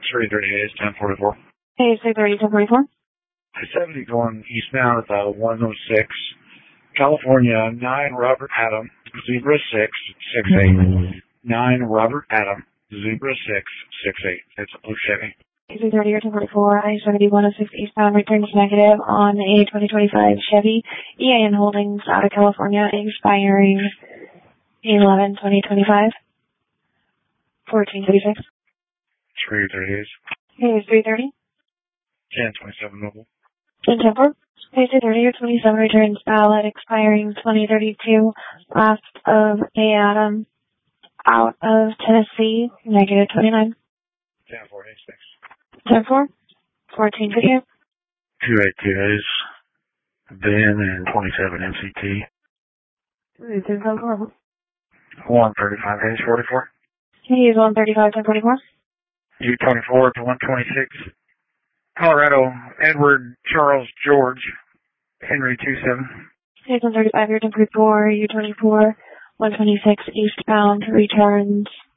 330 days, 1044. Hey, 330, 1044. 70 going eastbound at 106. California, 9 Robert Adam, Zebra 668. 9 Robert Adam, Zebra 668. It's a blue Chevy. 330 or 1044, I-70 106 eastbound, returns negative on a 2025 Chevy EAN Holdings out of California, expiring 11/2025, 1436. 330 days. Hey, 330. 1027 mobile. 10-4. Hey, 330 or 27, returns valid, expiring 2032, last of A. Adam, out of Tennessee, negative 29. 1046. 10-4. 1450. 282 days. Ben and 27 MCT. 135 days, 44. He's 135, 1044. U24 to 126. Colorado, Edward Charles George, Henry 27. He's 135, 1044, U24, 126 eastbound, returns